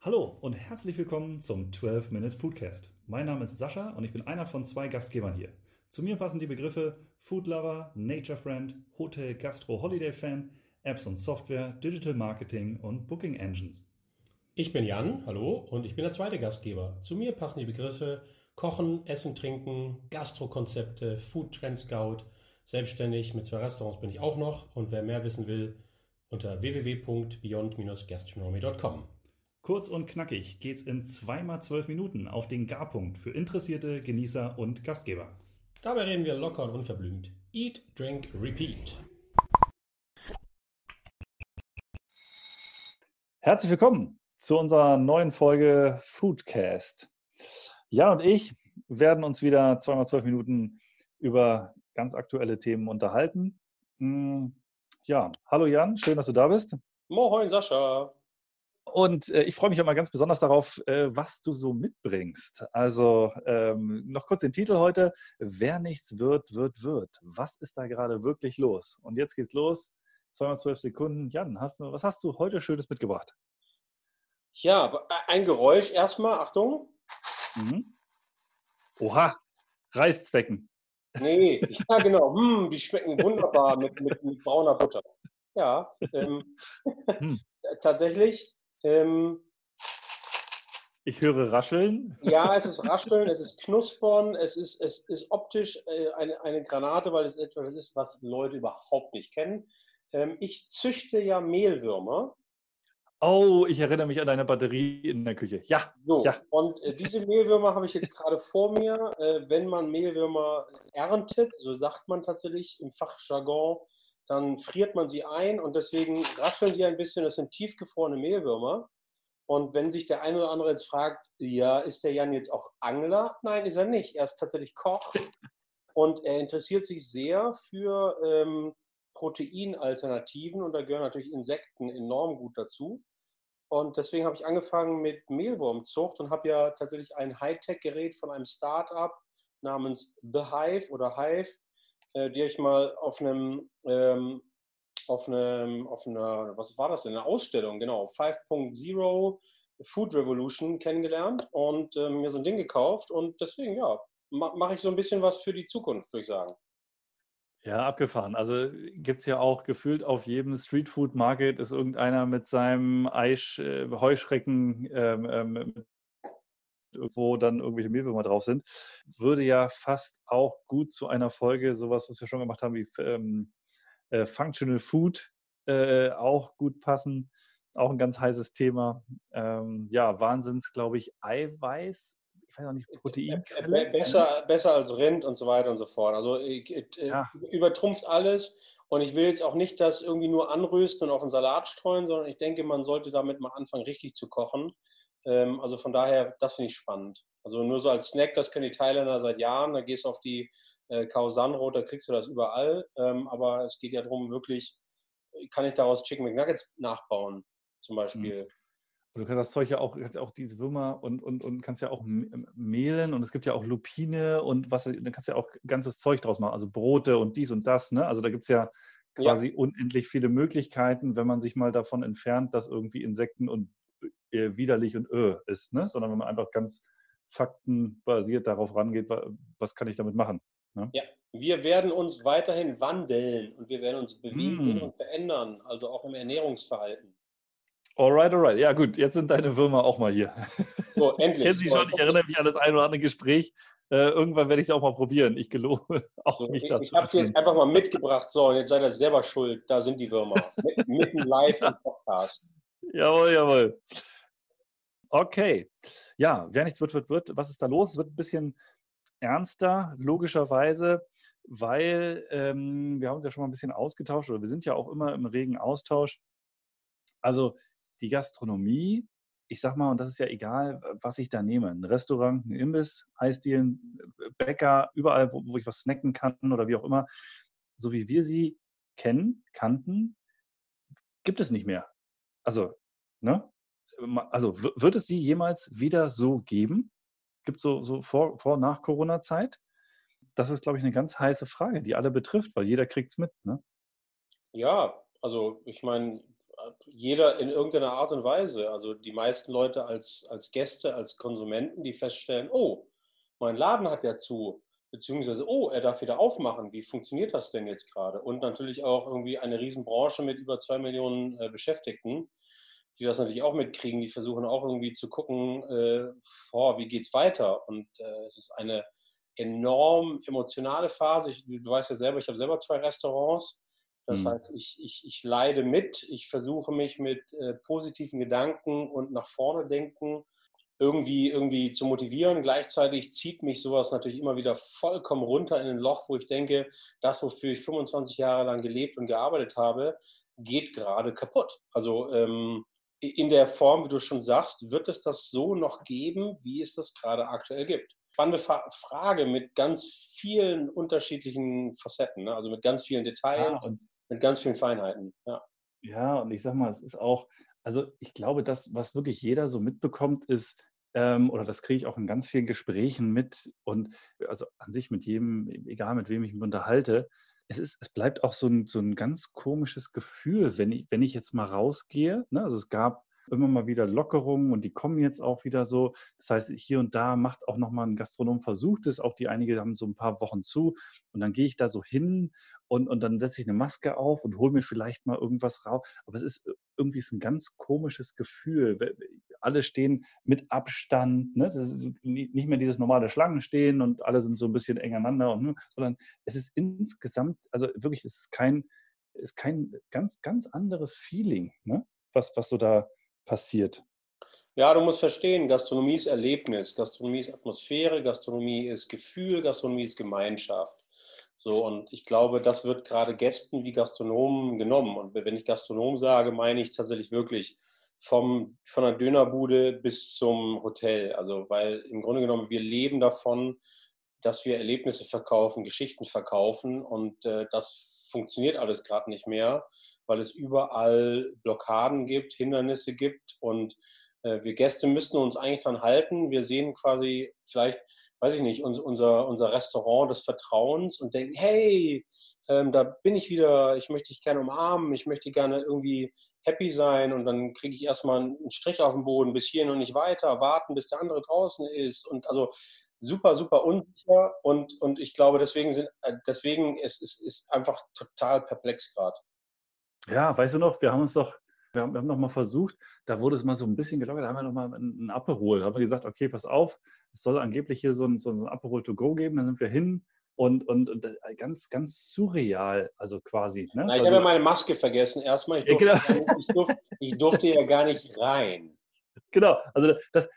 Hallo und herzlich willkommen zum 12 Minutes Foodcast. Mein Name ist Sascha und ich bin einer von 2 Gastgebern hier. Zu mir passen die Begriffe Food Lover, Nature Friend, Hotel Gastro Holiday Fan, Apps und Software, Digital Marketing und Booking Engines. Ich bin Jan, hallo, und ich bin der zweite Gastgeber. Zu mir passen die Begriffe Kochen, Essen, Trinken, Gastrokonzepte, Food Trend Scout. Selbstständig mit 2 Restaurants bin ich auch noch und wer mehr wissen will, unter www.beyond-gastronomy.com. Kurz und knackig geht's in 2x12 Minuten auf den Garpunkt für Interessierte, Genießer und Gastgeber. Dabei reden wir locker und unverblümt. Eat, Drink, Repeat. Herzlich willkommen zu unserer neuen Folge Foodcast. Jan und ich werden uns wieder 2x12 Minuten über ganz aktuelle Themen unterhalten. Ja, hallo Jan, schön, dass du da bist. Moin Sascha. Und ich freue mich auch mal ganz besonders darauf, was du so mitbringst. Also noch kurz den Titel heute. Wer nichts wird, wird, wird. Was ist da gerade wirklich los? Und jetzt geht's los. 2x12 Sekunden. Jan, was hast du heute Schönes mitgebracht? Ja, ein Geräusch erstmal, Achtung. Oha, Reißzwecken. Nee, ja genau, die schmecken wunderbar mit brauner Butter. Ja, Hm. tatsächlich. Ich höre Rascheln. Ja, es ist Rascheln, es ist Knuspern, es ist optisch eine Granate, weil es etwas ist, was Leute überhaupt nicht kennen. Ich züchte ja Mehlwürmer. Oh, ich erinnere mich an deine Batterie in der Küche. Ja, So, ja. und diese Mehlwürmer habe ich jetzt gerade vor mir. Wenn man Mehlwürmer erntet, so sagt man tatsächlich im Fachjargon, dann friert man sie ein und deswegen rascheln sie ein bisschen. Das sind tiefgefrorene Mehlwürmer. Und wenn sich der eine oder andere jetzt fragt, ja, ist der Jan jetzt auch Angler? Nein, ist er nicht. Er ist tatsächlich Koch und er interessiert sich sehr für Proteinalternativen und da gehören natürlich Insekten enorm gut dazu. Und deswegen habe ich angefangen mit Mehlwurmzucht und habe ja tatsächlich ein Hightech-Gerät von einem Start-up namens The Hive oder Hive, die ich mal auf einer, was war das denn, eine Ausstellung, genau, 5.0 Food Revolution kennengelernt und mir so ein Ding gekauft und deswegen, ja, mache ich so ein bisschen was für die Zukunft, würde ich sagen. Ja, abgefahren. Also gibt es ja auch gefühlt auf jedem Streetfood-Market ist irgendeiner mit seinem Heuschrecken, wo dann irgendwelche Mehlwürmer drauf sind. Würde ja fast auch gut zu einer Folge, sowas, was wir schon gemacht haben, wie Functional Food, auch gut passen. Auch ein ganz heißes Thema. Ja, Wahnsinns, glaube ich, Eiweiß. Ich weiß auch nicht, Proteinquelle. Ne? Besser als Rind und so weiter und so fort. Also Ja, übertrumpft alles. Und ich will jetzt auch nicht das irgendwie nur anrösten und auf einen Salat streuen, sondern ich denke, man sollte damit mal anfangen, richtig zu kochen. Also von daher, das finde ich spannend. Also nur so als Snack, das können die Thailänder seit Jahren. Da gehst du auf die Khao San Road, da kriegst du das überall. Aber es geht ja darum, wirklich, kann ich daraus Chicken McNuggets nachbauen, zum mhm. Beispiel. Und du kannst das Zeug ja auch, kannst ja auch diese Würmer und kannst ja auch mehlen und es gibt ja auch Lupine und was, dann kannst du ja auch ganzes Zeug draus machen, also Brote und dies und das, ne? Also da gibt es ja Ja, quasi unendlich viele Möglichkeiten, wenn man sich mal davon entfernt, dass irgendwie Insekten und widerlich und ist, ne? Sondern wenn man einfach ganz faktenbasiert darauf rangeht, was kann ich damit machen? Ne? ja, wir werden uns weiterhin wandeln und wir werden uns bewegen Mm. und verändern, also auch im Ernährungsverhalten. Alright, alright. Ja gut, jetzt sind deine Würmer auch mal hier. So, Ich kenne endlich. sie So, schon, ich erinnere mich an das ein oder andere Gespräch. Irgendwann werde ich sie auch mal probieren. Ich gelobe, auch so, mich ich dazu habe sie jetzt öffnen. einfach mal mitgebracht. So, und jetzt seid ihr selber schuld. Da sind die Würmer. Mitten live im Podcast. Jawohl, jawohl. Okay. Ja, wer nichts wird, wird, wird. Was ist da los? Es wird ein bisschen ernster, logischerweise, weil wir haben uns ja schon mal ein bisschen ausgetauscht oder wir sind ja auch immer im regen Austausch. Also die Gastronomie, ich sag mal, und das ist ja egal, was ich da nehme, ein Restaurant, ein Imbiss, Eisdielen, Bäcker, überall, wo ich was snacken kann oder wie auch immer, so wie wir sie kannten, gibt es nicht mehr. Also, ne? Also wird es sie jemals wieder so geben? Gibt es so vor und nach Corona-Zeit? Das ist, glaube ich, eine ganz heiße Frage, die alle betrifft, weil jeder kriegt es mit. Ne? Ja, also ich meine, Jeder in irgendeiner Art und Weise. Also die meisten Leute als Gäste, als Konsumenten, die feststellen, oh, mein Laden hat ja zu, beziehungsweise, oh, er darf wieder aufmachen. Wie funktioniert das denn jetzt gerade? Und natürlich auch irgendwie eine Riesenbranche mit über 2 Millionen Beschäftigten, die das natürlich auch mitkriegen. Die versuchen auch irgendwie zu gucken, wie geht's weiter? Und es ist eine enorm emotionale Phase. Du weißt ja selber, ich habe selber 2 Restaurants. Das Hm. heißt, ich leide mit, ich versuche mich mit positiven Gedanken und nach vorne denken irgendwie zu motivieren. Gleichzeitig zieht mich sowas natürlich immer wieder vollkommen runter in ein Loch, wo ich denke, das, wofür ich 25 Jahre lang gelebt und gearbeitet habe, geht gerade kaputt. Also in der Form, wie du schon sagst, wird es das so noch geben, wie es das gerade aktuell gibt? Spannende Frage mit ganz vielen unterschiedlichen Facetten, ne? Also mit ganz vielen Ja, Details, mit ganz vielen Feinheiten. Ja. ja, und ich sage mal, es ist auch, also ich glaube, das, was wirklich jeder so mitbekommt, ist, oder das kriege ich auch in ganz vielen Gesprächen mit und also an sich mit jedem, egal mit wem ich mich unterhalte, es bleibt auch so ein ganz komisches Gefühl, wenn ich jetzt mal rausgehe. Ne? Also es gab immer mal wieder Lockerungen und die kommen jetzt auch wieder so. Das heißt, hier und da macht auch nochmal ein Gastronom versucht es, auch die einige haben so ein paar Wochen zu und dann gehe ich da so hin und dann setze ich eine Maske auf und hole mir vielleicht mal irgendwas raus. Aber es ist irgendwie ist ein ganz komisches Gefühl. Alle stehen mit Abstand, ne? Das ist nicht mehr dieses normale Schlangenstehen und alle sind so ein bisschen eng aneinander und, sondern es ist insgesamt, also wirklich, es ist kein ganz, ganz anderes Feeling, ne? Was so da passiert. Ja, du musst verstehen, Gastronomie ist Erlebnis, Gastronomie ist Atmosphäre, Gastronomie ist Gefühl, Gastronomie ist Gemeinschaft. So, und ich glaube, das wird gerade Gästen wie Gastronomen genommen. Und wenn ich Gastronom sage, meine ich tatsächlich wirklich von der Dönerbude bis zum Hotel. Also, weil im Grunde genommen wir leben davon, dass wir Erlebnisse verkaufen, Geschichten verkaufen und das funktioniert alles gerade nicht mehr, weil es überall Blockaden gibt, Hindernisse gibt und wir Gäste müssten uns eigentlich dran halten. Wir sehen quasi vielleicht, weiß ich nicht, unser Restaurant des Vertrauens und denken, hey, da bin ich wieder, ich möchte dich gerne umarmen, ich möchte gerne irgendwie happy sein und dann kriege ich erstmal einen Strich auf den Boden, bis hierhin und nicht weiter, warten, bis der andere draußen ist und also super, super unsicher und ich glaube, deswegen ist einfach total perplex gerade. Ja, weißt du noch, wir haben noch mal versucht, da wurde es mal so ein bisschen gelockert, da haben wir noch mal 'n Aperol. Da haben wir gesagt: „Okay, pass auf, es soll angeblich hier so 'n Aperol to go geben.“ Dann sind wir hin und ganz, ganz surreal, also quasi, ne? Na, ich Weil habe ja du meine Maske vergessen. Erstmal, ja, genau, ich durfte ja gar nicht rein. genau. Also,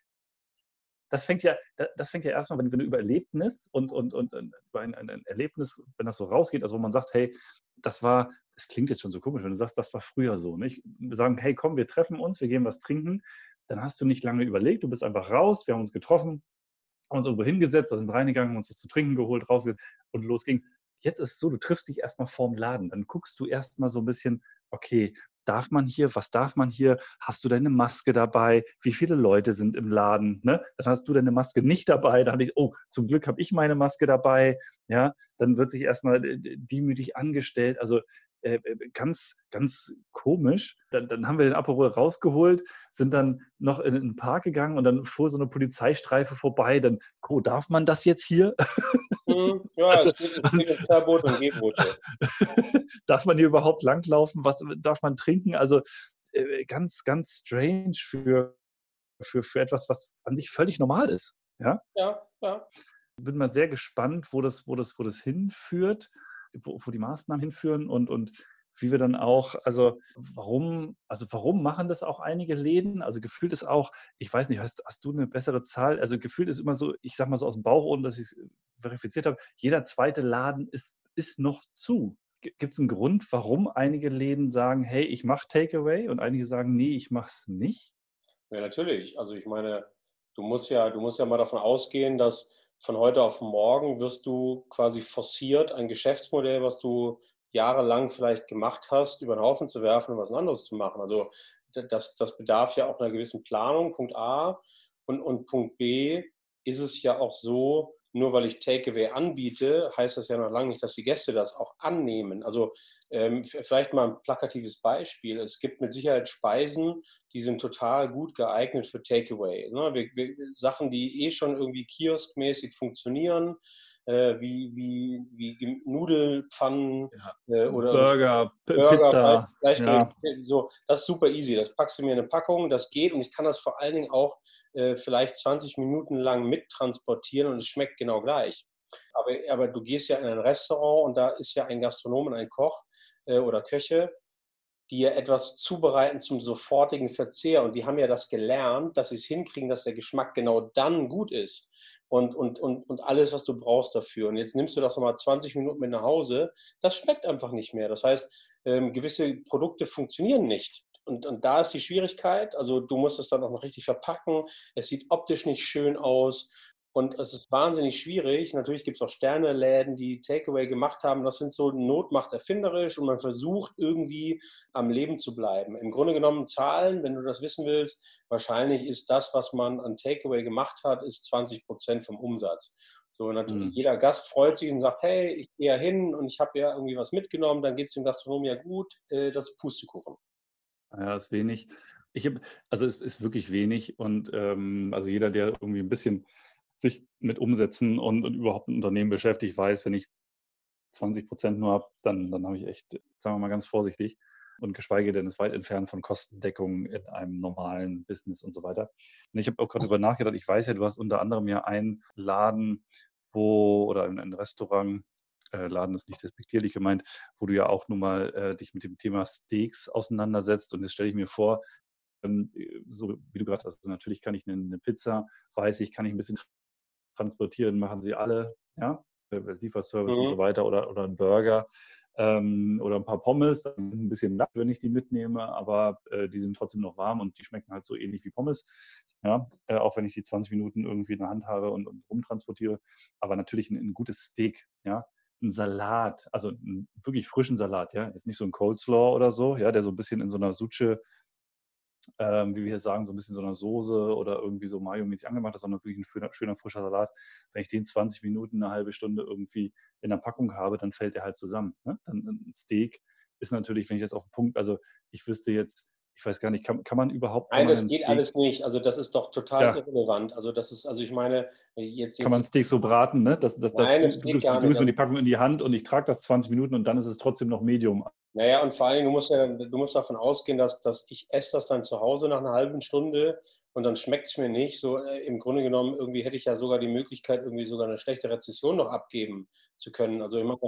das fängt ja erst mal, wenn du über Erlebnis und über ein Erlebnis, wenn das so rausgeht, also wo man sagt: „Hey, das klingt jetzt schon so komisch, wenn du sagst, das war früher so“, nicht? Wir sagen: „Hey, komm, wir treffen uns, wir gehen was trinken.“ Dann hast du nicht lange überlegt, du bist einfach raus, wir haben uns getroffen, haben uns irgendwo hingesetzt, sind reingegangen, haben uns was zu trinken geholt, rausge und los ging's. Jetzt ist es so, du triffst dich erst mal vorm Laden. Dann guckst du erst mal so 'n bisschen: „Okay, darf man hier? Was darf man hier? Hast du deine Maske dabei? Wie viele Leute sind im Laden?“ Ne? Dann hast du deine Maske nicht dabei. Dann hatte ich: „Oh, zum Glück habe ich meine Maske dabei.“ Ja, dann wird sich erst mal demütig angestellt. Also, ganz, ganz komisch. Dann haben wir den Aperol rausgeholt, sind dann noch in 'n Park gegangen und dann fuhr so 'ne Polizeistreife vorbei. Dann: „Oh, darf man das jetzt hier?“ Mhm. Ja, Also, es geht um Verbote und Gebote. darf man hier überhaupt langlaufen? Was darf man trinken? Also, ganz, ganz strange für etwas, was an sich völlig normal ist, ja? Ja, ja. Bin mal sehr gespannt, wo das hinführt, wo die Maßnahmen hinführen und wie wir dann auch, warum machen das auch einige Läden? Also, gefühlt ist auch, ich weiß nicht, hast du eine bessere Zahl? Also, gefühlt ist immer so, ich sage mal so aus dem Bauch, ohne dass ich's verifiziert habe, jeder zweite Laden ist noch zu. Gibt es einen Grund, warum einige Läden sagen: „Hey, ich mache Takeaway“, und einige sagen: „Nee, ich mache es nicht?“ Ja, natürlich. Also ich meine, du musst ja mal davon ausgehen, dass von heute auf morgen wirst du quasi forciert, ein Geschäftsmodell, was du jahrelang vielleicht gemacht hast, über den Haufen zu werfen und was anderes zu machen. Also das bedarf ja auch einer gewissen Planung, Punkt A. Und Punkt B ist es ja auch so, nur weil ich Takeaway anbiete, heißt das ja noch lange nicht, dass die Gäste das auch annehmen. Also vielleicht mal ein plakatives Beispiel. Es gibt mit Sicherheit Speisen, die sind total gut geeignet für Takeaway. Ne? Sachen, die eh schon irgendwie kioskmäßig funktionieren, wie Nudelpfannen Ja. oder Burger, Burger, Pizza, Fleischgerichte, ja. so, das ist super easy. Das packst du mir in eine Packung, das geht und ich kann das vor allen Dingen auch vielleicht 20 Minuten lang mittransportieren und es schmeckt genau gleich. Aber du gehst ja in ein Restaurant und da ist ja ein Gastronom und ein Koch oder Köche, die ja etwas zubereiten zum sofortigen Verzehr. Und die haben ja das gelernt, dass sie es hinkriegen, dass der Geschmack genau dann gut ist. Und alles, was du brauchst dafür. Und jetzt nimmst du das nochmal 20 Minuten mit nach Hause. Das schmeckt einfach nicht mehr. Das heißt, gewisse Produkte funktionieren nicht. Und da ist die Schwierigkeit. Also du musst es dann auch noch richtig verpacken. Es sieht optisch nicht schön aus. Und es ist wahnsinnig schwierig. Natürlich gibt es auch Sterneläden, die Takeaway gemacht haben. Das sind so Not macht erfinderisch und man versucht irgendwie am Leben zu bleiben. Im Grunde genommen Zahlen, wenn du das wissen willst, wahrscheinlich ist das, was man an Takeaway gemacht hat, ist 20% vom Umsatz. So, Hm. jeder Gast freut sich und sagt, hey, ich gehe ja hin und ich habe ja irgendwie was mitgenommen, dann geht es dem Gastronomen ja gut, das ist Pustekuchen. Ja, ist wenig. Also es ist wirklich wenig und also jeder, der irgendwie ein bisschen sich mit Umsätzen und überhaupt ein Unternehmen beschäftigt, weiß, wenn ich 20% nur habe, dann habe ich echt, sagen wir mal ganz vorsichtig, und geschweige denn ist weit entfernt von Kostendeckung in einem normalen Business und so weiter. Und ich habe auch gerade darüber nachgedacht, ich weiß ja, du hast unter anderem ja einen Laden, oder ein Restaurant, Laden ist nicht despektierlich gemeint, wo du ja auch nun mal dich mit dem Thema Steaks auseinandersetzt. Und jetzt stelle ich mir vor, so wie du gerade sagst, also natürlich kann ich eine Pizza, weiß ich, kann ich ein bisschen transportieren, machen sie alle, ja, Lieferservice und so Mhm. weiter oder ein Burger oder ein paar Pommes, das sind ein bisschen latt, wenn ich die mitnehme, aber die sind trotzdem noch warm und die schmecken halt so ähnlich wie Pommes, ja, auch wenn ich die 20 Minuten irgendwie in der Hand habe und rumtransportiere, aber natürlich ein gutes Steak, ja, ein Salat, also einen wirklich frischen Salat, ja, jetzt nicht so ein Coleslaw oder so, ja, der so ein bisschen in so einer Suche, wie wir sagen, so ein bisschen so einer Soße oder irgendwie so Mayo-mäßig angemacht ist, sondern wirklich ein schöner frischer Salat. Wenn ich den 20 Minuten, eine halbe Stunde irgendwie in der Packung habe, dann fällt der halt zusammen. Ne? Dann ein Steak ist natürlich, wenn ich jetzt auf den Punkt, also ich wüsste jetzt, ich weiß gar nicht, kann Nein, man das ein geht Steak, alles nicht. Also das ist doch total ja, irrelevant. Also das ist, also ich meine, kann man ein Steak so braten, ne? nein, Du, das du, geht gibst, du gar nicht. gibst mir Also die Packung in die Hand und ich trage das 20 Minuten und dann ist es trotzdem noch Medium. naja, und vor allen Dingen, du musst davon ausgehen, dass ich esse das dann zu Hause nach einer halben Stunde und dann schmeckt es mir nicht. So im Grunde genommen, irgendwie hätte ich ja sogar die Möglichkeit, irgendwie sogar eine schlechte Rezession noch abgeben zu können. Also ich meine,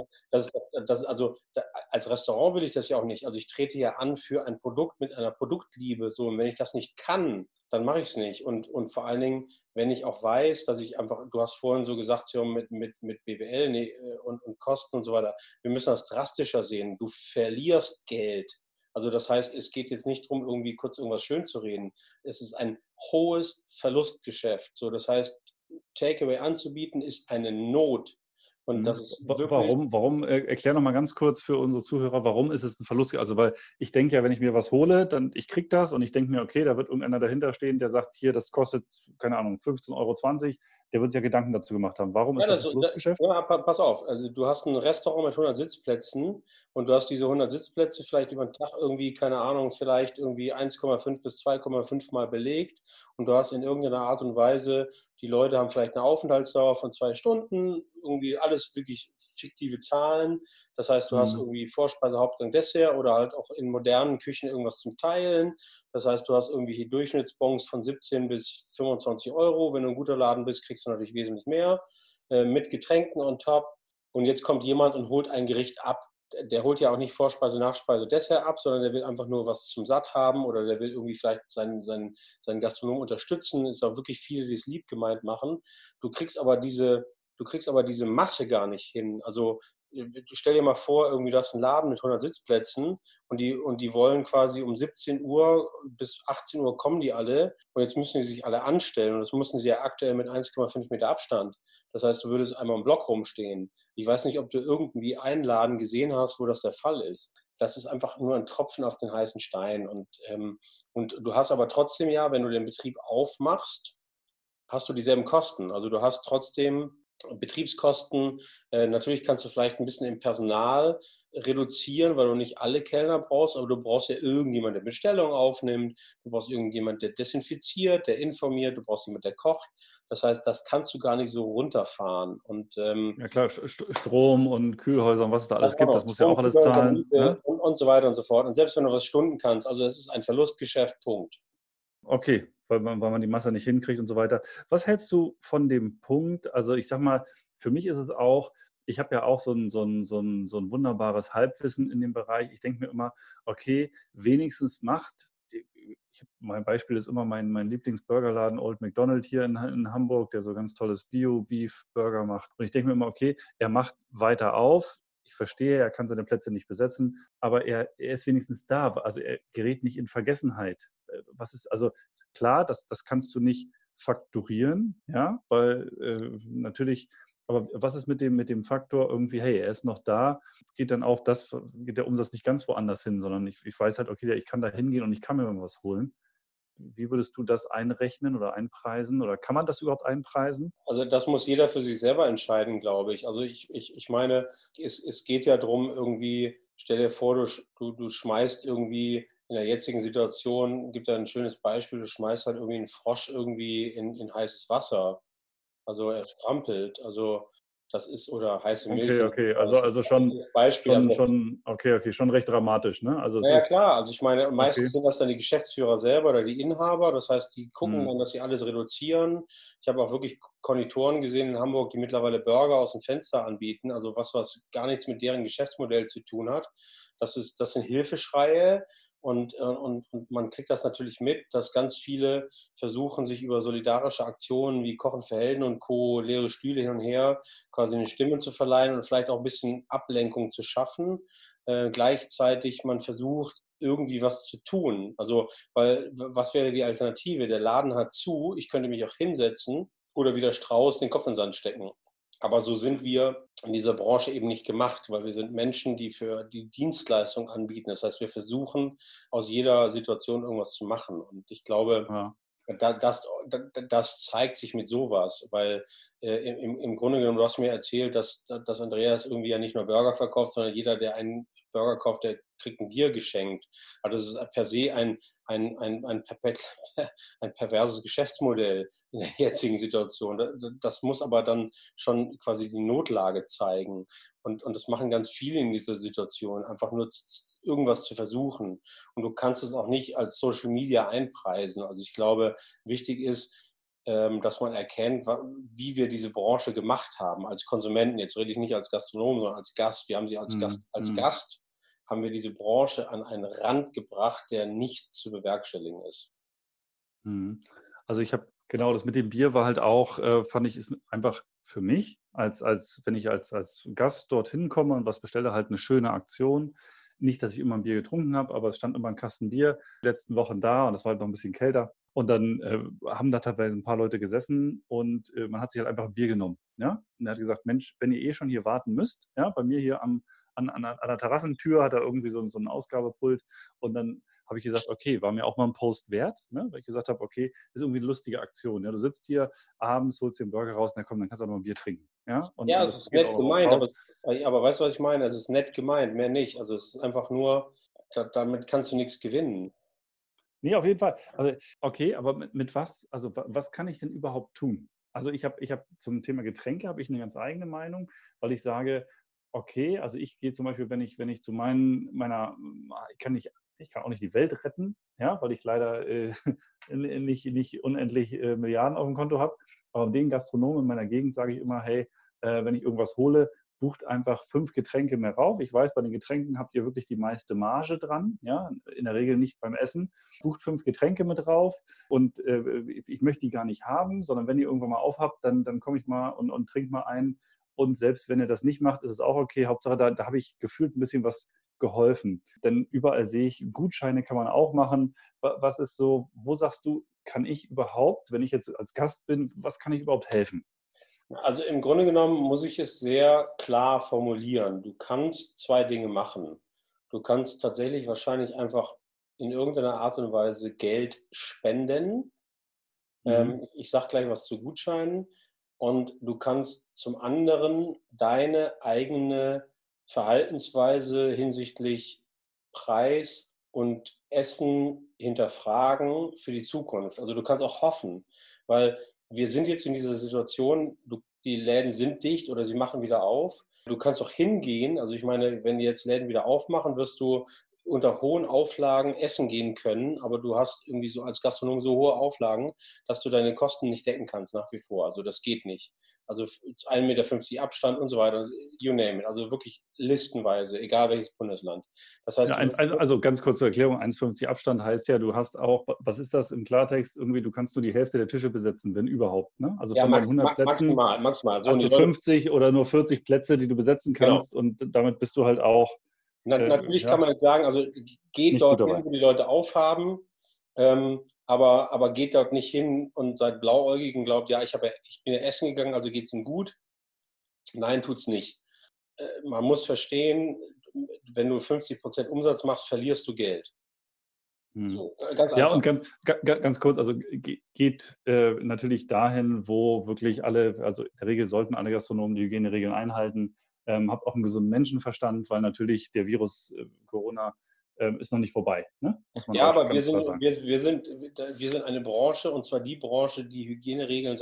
als Restaurant will ich das ja auch nicht. Also ich trete ja an für ein Produkt mit einer Produktliebe. So, und wenn ich das nicht kann, dann mache ich es nicht. Und vor allen Dingen, wenn ich auch weiß, dass ich einfach, du hast vorhin so gesagt, so mit BWL nee, und Kosten und so weiter, wir müssen das drastischer sehen. Du verlierst Geld. Also das heißt, es geht jetzt nicht darum, irgendwie kurz irgendwas schön zu reden. Es ist ein hohes Verlustgeschäft. So, das heißt, Takeaway anzubieten ist eine Not. Und das Mhm. ist wirklich, Warum, erklär noch mal ganz kurz für unsere Zuhörer, warum ist es ein Verlust? Also, weil ich denke ja, wenn ich mir was hole, dann ich kriege das und ich denke mir, okay, da wird irgendeiner dahinter stehen, der sagt, hier, das kostet, keine Ahnung, 15,20 €, der wird sich ja Gedanken dazu gemacht haben. Warum ja, ist das ein Verlustgeschäft? ja, pass auf. Also du hast ein Restaurant mit 100 Sitzplätzen und du hast diese 100 Sitzplätze vielleicht über den Tag irgendwie, keine Ahnung, vielleicht irgendwie 1,5 bis 2,5 Mal belegt und du hast in irgendeiner Art und Weise, die Leute haben vielleicht eine Aufenthaltsdauer von 2 Stunden, irgendwie alles wirklich fiktive Zahlen. Das heißt, du hast Mhm. irgendwie Vorspeise, Hauptgang, Dessert oder halt auch in modernen Küchen irgendwas zum Teilen. Das heißt, du hast irgendwie hier Durchschnittsbons von 17 bis 25 Euro. Wenn du ein guter Laden bist, kriegst du natürlich wesentlich mehr mit Getränken on top. Und jetzt kommt jemand und holt ein Gericht ab. Der holt ja auch nicht Vorspeise, Nachspeise, Dessert ab, sondern der will einfach nur was zum Satt haben oder der will irgendwie vielleicht seinen Gastronom unterstützen. Es ist auch wirklich viele, die es lieb gemeint machen. Du kriegst aber diese, du kriegst aber diese Masse gar nicht hin. Also stell dir mal vor, irgendwie du hast einen Laden mit 100 Sitzplätzen und die wollen quasi um 17 Uhr bis 18 Uhr kommen die alle und jetzt müssen die sich alle anstellen und das müssen sie ja aktuell mit 1,5 Meter Abstand. Das heißt, du würdest einmal im Block rumstehen. Ich weiß nicht, ob du irgendwie einen Laden gesehen hast, wo das der Fall ist. Das ist einfach nur ein Tropfen auf den heißen Stein. Und du hast aber trotzdem ja, wenn du den Betrieb aufmachst, hast du dieselben Kosten. Also du hast trotzdem Betriebskosten. Natürlich kannst du vielleicht ein bisschen im Personal reduzieren, weil du nicht alle Kellner brauchst, aber du brauchst ja irgendjemand, der Bestellung aufnimmt. Du brauchst irgendjemand, der desinfiziert, der informiert. Du brauchst jemand, der kocht. Das heißt, das kannst du gar nicht so runterfahren. Und Ja klar, Strom und Kühlhäuser und was es da ganz alles gibt, genau, das muss ja Strom, auch alles Kühlhäuser, zahlen. Miete Ne? und so weiter und so fort. Und selbst wenn du was stunden kannst, also es ist ein Verlustgeschäft, Punkt. Okay, weil man die Masse nicht hinkriegt und so weiter. Was hältst du von dem Punkt, also ich sag mal, für mich ist es auch, ich habe ja auch so ein wunderbares Halbwissen in dem Bereich. Ich denke mir immer, okay, wenigstens macht, mein Beispiel ist immer mein Lieblingsburgerladen Old McDonald hier in Hamburg, der so ganz tolles Bio-Beef-Burger macht. Und ich denke mir immer, okay, er macht weiter auf. Ich verstehe, er kann seine Plätze nicht besetzen, aber er ist wenigstens da. Also er gerät nicht in Vergessenheit. Was ist, also klar, das kannst du nicht fakturieren, ja, weil natürlich, aber was ist mit dem Faktor irgendwie, hey, er ist noch da, geht dann auch geht der Umsatz nicht ganz woanders hin, sondern ich weiß halt, okay, ich kann da hingehen und ich kann mir irgendwas holen. Wie würdest du das einrechnen oder einpreisen oder kann man das überhaupt einpreisen? Also das muss jeder für sich selber entscheiden, glaube ich. Also ich meine, es geht ja darum, irgendwie, stell dir vor, du schmeißt irgendwie in der jetzigen Situation, gibt da ein schönes Beispiel, du schmeißt halt irgendwie einen Frosch irgendwie in heißes Wasser. Also er strampelt. Also das ist, oder heiße Milch Okay, oder okay, das ist also ein schon, Beispiel. Also okay, okay, schon recht dramatisch, ne? Also es na ja, ist, klar. Also ich meine, meistens okay, sind das dann die Geschäftsführer selber oder die Inhaber. Das heißt, die gucken hm, dann, dass sie alles reduzieren. Ich habe auch wirklich Konditoren gesehen in Hamburg, die mittlerweile Burger aus dem Fenster anbieten, also was gar nichts mit deren Geschäftsmodell zu tun hat. Das sind Hilfeschreie, und man kriegt das natürlich mit, dass ganz viele versuchen, sich über solidarische Aktionen wie Kochen für Helden und Co., leere Stühle hin und her, quasi eine Stimme zu verleihen und vielleicht auch ein bisschen Ablenkung zu schaffen. Gleichzeitig man versucht, irgendwie was zu tun. Also, weil was wäre die Alternative? Der Laden hat zu, ich könnte mich auch hinsetzen oder wie der Strauß den Kopf in den Sand stecken. Aber so sind wir in dieser Branche eben nicht gemacht, weil wir sind Menschen, die für die Dienstleistung anbieten. Das heißt, wir versuchen aus jeder Situation irgendwas zu machen. Und ich glaube, ja, das zeigt sich mit sowas, weil im Grunde genommen, du hast mir erzählt, dass Andreas irgendwie ja nicht nur Burger verkauft, sondern jeder, der einen Burger kauft, der kriegt ein Bier geschenkt. Also das ist per se ein perverses Geschäftsmodell in der jetzigen Situation. Das muss aber dann schon quasi die Notlage zeigen. Und das machen ganz viele in dieser Situation, einfach nur irgendwas zu versuchen. Und du kannst es auch nicht als Social Media einpreisen. Also ich glaube, wichtig ist, dass man erkennt, wie wir diese Branche gemacht haben als Konsumenten. Jetzt rede ich nicht als Gastronom, sondern als Gast. Wir haben sie hm, als hm, Gast haben wir diese Branche an einen Rand gebracht, der nicht zu bewerkstelligen ist. hm. Also ich habe, genau, das mit dem Bier war halt auch, fand ich, ist einfach für mich, als wenn ich als Gast dorthin komme und was bestelle, halt eine schöne Aktion. Nicht, dass ich immer ein Bier getrunken habe, aber es stand immer ein Kasten Bier die letzten Wochen da und es war halt noch ein bisschen kälter. Und dann haben da teilweise ein paar Leute gesessen und man hat sich halt einfach ein Bier genommen. Ja? Und er hat gesagt, Mensch, wenn ihr eh schon hier warten müsst, ja, bei mir hier an der Terrassentür hat er irgendwie so ein Ausgabepult. Und dann habe ich gesagt, okay, war mir auch mal ein Post wert, ne? Weil ich gesagt habe, okay, ist irgendwie eine lustige Aktion. Ja? Du sitzt hier abends, holst dir den Burger raus, na komm, dann kannst du auch noch ein Bier trinken. Ja? Und Ja, es das ist geht auch nett noch aufs gemeint, Haus. aber weißt du, was ich meine? Es ist nett gemeint, mehr nicht. Also es ist einfach nur, damit kannst du nichts gewinnen. Nee, auf jeden Fall. Also, okay, aber mit was, also was kann ich denn überhaupt tun? Also ich hab zum Thema Getränke habe ich eine ganz eigene Meinung, weil ich sage, okay, also ich gehe zum Beispiel, wenn ich zu ich kann auch nicht die Welt retten, ja, weil ich leider nicht unendlich Milliarden auf dem Konto habe. Aber den Gastronomen in meiner Gegend sage ich immer, hey, wenn ich irgendwas hole, bucht einfach 5 Getränke mehr rauf. Ich weiß, bei den Getränken habt ihr wirklich die meiste Marge dran, ja, in der Regel nicht beim Essen. Bucht 5 Getränke mit drauf und ich möchte die gar nicht haben, sondern wenn ihr irgendwann mal aufhabt, dann komme ich mal und trinke mal einen. Und selbst wenn ihr das nicht macht, ist es auch okay. Hauptsache, da habe ich gefühlt ein bisschen was geholfen. Denn überall sehe ich, Gutscheine kann man auch machen. Was ist so, wo sagst du, kann ich überhaupt, wenn ich jetzt als Gast bin, was kann ich überhaupt helfen? Also im Grunde genommen muss ich es sehr klar formulieren. Du kannst zwei Dinge machen. Du kannst tatsächlich wahrscheinlich einfach in irgendeiner Art und Weise Geld spenden. Mhm. Ich sage gleich was zu Gutscheinen. und du kannst zum anderen deine eigene Verhaltensweise hinsichtlich Preis und Essen hinterfragen für die Zukunft. Also du kannst auch hoffen, weil wir sind jetzt in dieser Situation, die Läden sind dicht oder sie machen wieder auf. Du kannst auch hingehen, also ich meine, wenn die jetzt Läden wieder aufmachen, wirst du unter hohen Auflagen essen gehen können, aber du hast irgendwie so als Gastronom so hohe Auflagen, dass du deine Kosten nicht decken kannst nach wie vor. Also das geht nicht. Also 1,50 Meter Abstand und so weiter, you name it. Also wirklich listenweise, egal welches Bundesland. Das heißt, Ja, also ganz kurz zur Erklärung, 1,50 Abstand heißt ja, du hast auch, was ist das im Klartext, irgendwie, du kannst nur die Hälfte der Tische besetzen, wenn überhaupt. Ne? Also ja, von deinen 100 Plätzen maximal. So, und hast die du Leute, 50 oder nur 40 Plätze, die du besetzen genau. kannst und damit bist du halt auch Natürlich kann ja, man jetzt sagen, also geht nicht gut dorthin, dabei. wo die Leute aufhaben, aber geht dort nicht hin und seid blauäugig und glaubt, ja, ich bin ja essen gegangen, also geht es ihm gut. Nein, tut's nicht. Man muss verstehen, wenn du 50% Umsatz machst, verlierst du Geld. Hm. So, ganz Ja, einfach. und ganz kurz, also geht natürlich dahin, wo wirklich alle, also in der Regel sollten alle Gastronomen die Hygieneregeln einhalten, habt auch einen gesunden Menschenverstand, weil natürlich der Virus Corona ist noch nicht vorbei, ne? Muss man Ja, auch aber ganz klar sagen. wir sind eine Branche, und zwar die Branche, die Hygieneregeln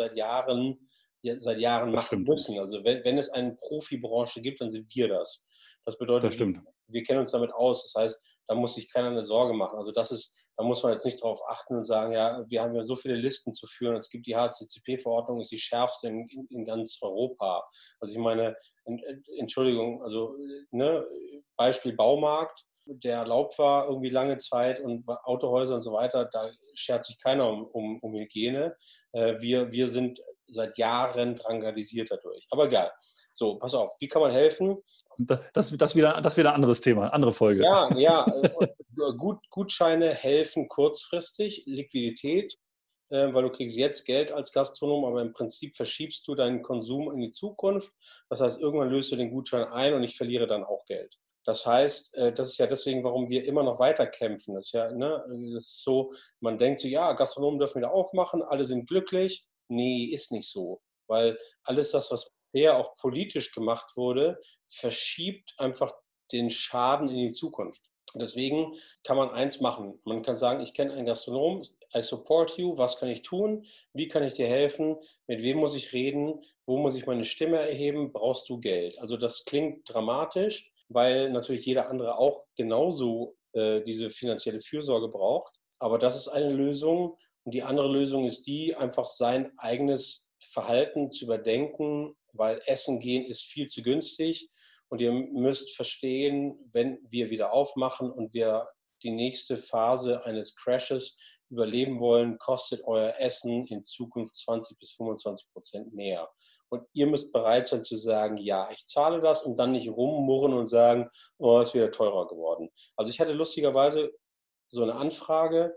seit Jahren Das machen stimmt, müssen. Also wenn es eine Profibranche gibt, dann sind wir das. Das das bedeutet, stimmt. wir kennen uns damit aus. Das heißt, da muss sich keiner eine Sorge machen. Also da muss man jetzt nicht darauf achten und sagen, ja, wir haben ja so viele Listen zu führen. Es gibt die HCCP-Verordnung, ist die schärfste in ganz Europa. Also ich meine, Entschuldigung, also ne, Beispiel Baumarkt, der erlaubt war irgendwie lange Zeit, und Autohäuser und so weiter, da schert sich keiner um Hygiene. Wir sind seit Jahren drangsaliert dadurch. Aber egal. So, pass auf, wie kann man helfen? Das wieder ein anderes Thema, andere Folge. Ja, Gutscheine helfen kurzfristig, Liquidität, weil du kriegst jetzt Geld als Gastronom, aber im Prinzip verschiebst du deinen Konsum in die Zukunft. Das heißt, irgendwann löst du den Gutschein ein und ich verliere dann auch Geld. Das heißt, das ist ja deswegen, warum wir immer noch weiter kämpfen. Das ist ja, ne, das ist so, man denkt sich, ja, Gastronomen dürfen wieder aufmachen, alle sind glücklich. Nee, ist nicht so. Weil alles das, was bisher auch politisch gemacht wurde, verschiebt einfach den Schaden in die Zukunft. Deswegen kann man eins machen. Man kann sagen, ich kenne einen Gastronom, I support you, was kann ich tun? Wie kann ich dir helfen? Mit wem muss ich reden? Wo muss ich meine Stimme erheben? Brauchst du Geld? Also das klingt dramatisch, weil natürlich jeder andere auch genauso diese finanzielle Fürsorge braucht. Aber das ist eine Lösung. Und die andere Lösung ist die, einfach sein eigenes Verhalten zu überdenken, weil Essen gehen ist viel zu günstig. Und ihr müsst verstehen, wenn wir wieder aufmachen und wir die nächste Phase eines Crashes überleben wollen, kostet euer Essen in Zukunft 20-25% mehr. Und ihr müsst bereit sein zu sagen, ja, ich zahle das, und dann nicht rummurren und sagen, oh, ist wieder teurer geworden. Also ich hatte lustigerweise so eine Anfrage,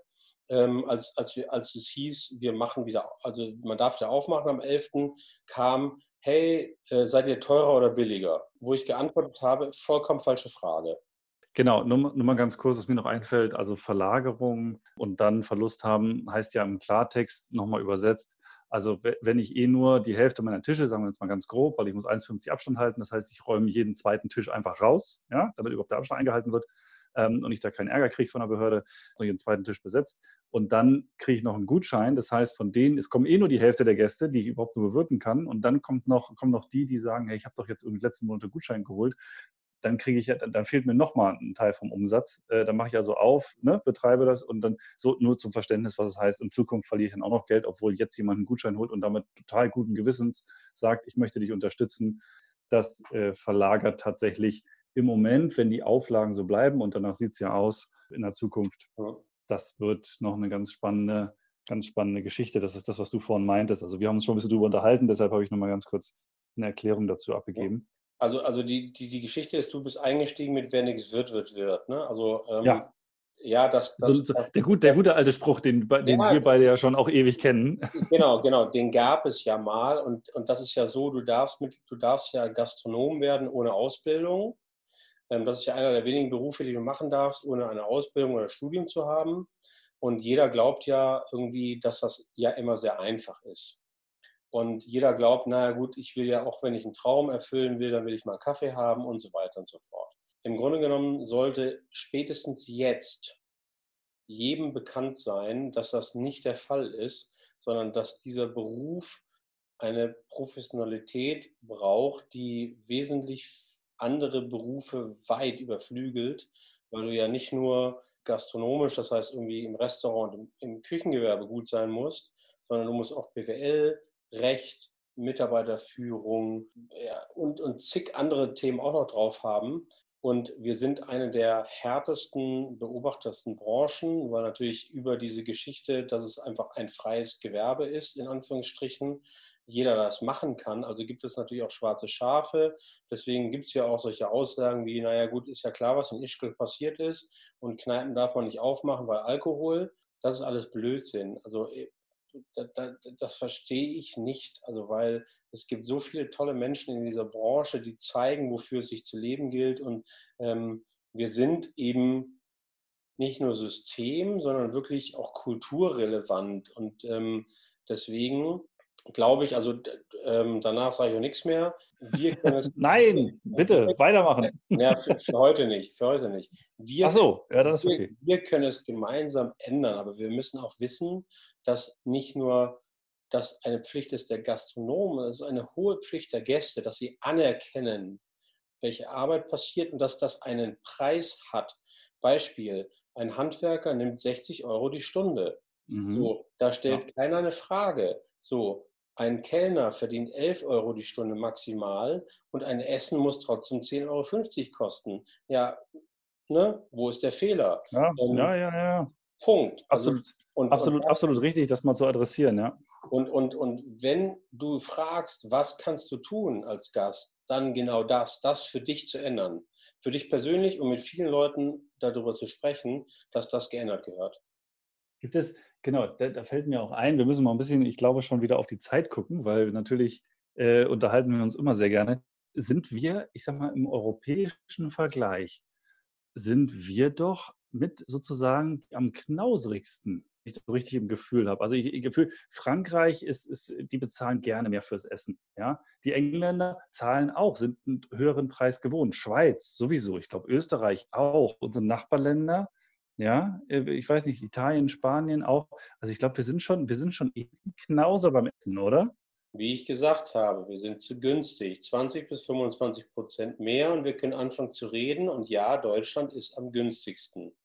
als es hieß, wir machen wieder, also man darf wieder aufmachen am 11., kam, hey, seid ihr teurer oder billiger? Wo ich geantwortet habe, vollkommen falsche Frage. Genau, nur mal ganz kurz, was mir noch einfällt, also Verlagerung und dann Verlust haben, heißt ja im Klartext nochmal übersetzt, also wenn ich nur die Hälfte meiner Tische, sagen wir jetzt mal ganz grob, weil ich muss 1,50 Abstand halten, das heißt, ich räume jeden zweiten Tisch einfach raus, ja, damit überhaupt der Abstand eingehalten wird und ich da keinen Ärger kriege von der Behörde, und jeden zweiten Tisch besetzt. Und dann kriege ich noch einen Gutschein, das heißt, von denen, es kommen nur die Hälfte der Gäste, die ich überhaupt nur bewirten kann, und dann kommen noch die sagen, hey, ich habe doch jetzt irgendwie letzten Monat einen Gutschein geholt, dann kriege ich dann fehlt mir nochmal ein Teil vom Umsatz. Dann mache ich also auf, ne, betreibe das, und dann so nur zum Verständnis, was es heißt, in Zukunft verliere ich dann auch noch Geld, obwohl jetzt jemand einen Gutschein holt und damit total guten Gewissens sagt, ich möchte dich unterstützen. Das verlagert tatsächlich im Moment, wenn die Auflagen so bleiben, und danach sieht es ja aus in der Zukunft. Das wird noch eine ganz spannende Geschichte. Das ist das, was du vorhin meintest. Also wir haben uns schon ein bisschen drüber unterhalten, deshalb habe ich nochmal ganz kurz eine Erklärung dazu abgegeben. Also die Geschichte ist, du bist eingestiegen mit wer nichts wird. Ne? Also Ja, ja, der gute alte Spruch, den ja, wir beide ja schon auch ewig kennen. genau, den gab es ja mal, und das ist ja so, du darfst ja Gastronom werden ohne Ausbildung. Das ist ja einer der wenigen Berufe, die du machen darfst, ohne eine Ausbildung oder Studium zu haben. Und jeder glaubt ja irgendwie, dass das ja immer sehr einfach ist. Und jeder glaubt, naja gut, ich will ja auch, wenn ich einen Traum erfüllen will, dann will ich mal einen Kaffee haben und so weiter und so fort. Im Grunde genommen sollte spätestens jetzt jedem bekannt sein, dass das nicht der Fall ist, sondern dass dieser Beruf eine Professionalität braucht, die wesentlich andere Berufe weit überflügelt, weil du ja nicht nur gastronomisch, das heißt irgendwie im Restaurant, im Küchengewerbe gut sein musst, sondern du musst auch BWL, Recht, Mitarbeiterführung, ja, und zig andere Themen auch noch drauf haben. Und wir sind eine der härtesten, beobachtetsten Branchen, weil natürlich über diese Geschichte, dass es einfach ein freies Gewerbe ist, in Anführungsstrichen, jeder das machen kann. Also gibt es natürlich auch schwarze Schafe. Deswegen gibt es ja auch solche Aussagen wie, naja gut, ist ja klar, was in Ischgl passiert ist und Kneipen darf man nicht aufmachen, weil Alkohol. Das ist alles Blödsinn. Also das verstehe ich nicht. Also weil es gibt so viele tolle Menschen in dieser Branche, die zeigen, wofür es sich zu leben gilt. Und wir sind eben nicht nur System, sondern wirklich auch kulturrelevant. Und deswegen glaube ich, also danach sage ich auch nichts mehr. Wir können es, Nein, bitte, weitermachen. ja, für heute nicht, für heute nicht. Ach so, ja, das ist okay. Wir können es gemeinsam ändern, aber wir müssen auch wissen, dass nicht nur das eine Pflicht ist der Gastronomen, es ist eine hohe Pflicht der Gäste, dass sie anerkennen, welche Arbeit passiert und dass das einen Preis hat. Beispiel, ein Handwerker nimmt 60 € die Stunde. So, da stellt keiner eine Frage. So, ein Kellner verdient 11 € die Stunde maximal und ein Essen muss trotzdem 10,50 € kosten. Ja, ne? Wo ist der Fehler? Ja, ja. Punkt. Absolut, absolut richtig, das mal zu adressieren, ja. Und wenn du fragst, was kannst du tun als Gast, dann genau das für dich zu ändern. Für dich persönlich und mit vielen Leuten darüber zu sprechen, dass das geändert gehört. Gibt es, genau, da fällt mir auch ein, wir müssen mal ein bisschen, ich glaube, schon wieder auf die Zeit gucken, weil natürlich unterhalten wir uns immer sehr gerne. Sind wir, ich sag mal, im europäischen Vergleich, sind wir doch mit sozusagen am knauserigsten, wenn ich das so richtig im Gefühl habe. Also ich Gefühl, Frankreich die bezahlen gerne mehr fürs Essen. Ja? Die Engländer zahlen auch, sind einen höheren Preis gewohnt. Schweiz sowieso, ich glaube Österreich auch, unsere Nachbarländer. Ja, ich weiß nicht, Italien, Spanien auch. Also ich glaube, wir sind schon ein Knauser beim Essen, oder? Wie ich gesagt habe, wir sind zu günstig, 20-25% mehr und wir können anfangen zu reden. Und ja, Deutschland ist am günstigsten.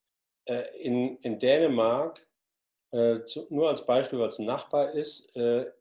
In Dänemark, nur als Beispiel, weil es ein Nachbar ist,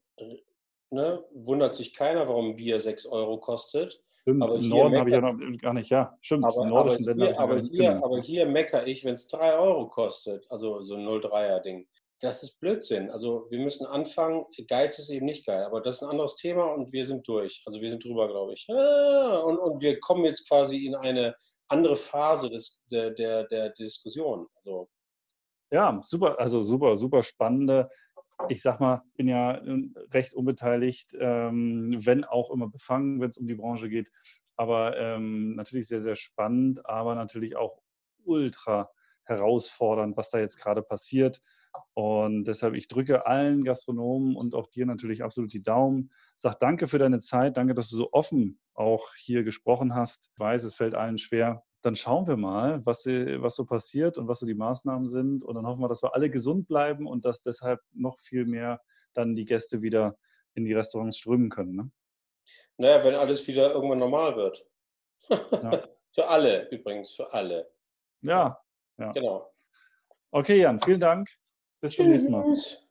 ne, wundert sich keiner, warum ein Bier 6 € kostet. Stimmt, Aber im hier Norden habe ich ja meckert, noch gar nicht, ja, stimmt, in aber, aber, nordischen Ländern habe hier, ich noch gar aber, nicht hier, mitgenommen. aber hier meckere ich, wenn es 3 € kostet, also so ein 0,3er-Ding. Das ist Blödsinn. Also wir müssen anfangen, Geiz ist eben nicht geil, aber das ist ein anderes Thema und wir sind durch. Also wir sind drüber, glaube ich. Und wir kommen jetzt quasi in eine andere Phase der Diskussion. Also, Ja, super, also super spannende. Ich sag mal, bin ja recht unbeteiligt, wenn auch immer befangen, wenn es um die Branche geht. Aber natürlich sehr spannend, aber natürlich auch ultra herausfordernd, was da jetzt gerade passiert. Und deshalb, ich drücke allen Gastronomen und auch dir natürlich absolut die Daumen. Sag danke für deine Zeit, danke, dass du so offen auch hier gesprochen hast. Ich weiß, es fällt allen schwer. Dann schauen wir mal, was so passiert und was so die Maßnahmen sind. Und dann hoffen wir, dass wir alle gesund bleiben und dass deshalb noch viel mehr dann die Gäste wieder in die Restaurants strömen können. Ne? naja, wenn alles wieder irgendwann normal wird. Ja. Für alle übrigens, für alle. Ja, ja. Genau. Okay, Jan, vielen Dank. Bis zum nächsten Mal. Tschüss.